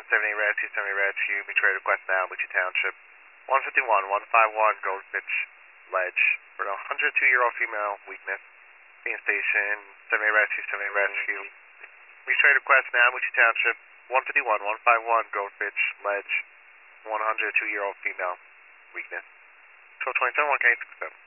78 Rescue, 78 Rescue, mutual aid request now, Lucia Township. 151, 151, Goldfinch Ledge. For a 102-year-old female, weakness. Being station, 78 Rescue, 78 Rescue. Mutual aid request now, Lucia Township. 151, 151, Goldfinch Ledge. 102-year-old female, weakness. 1227, 1K67.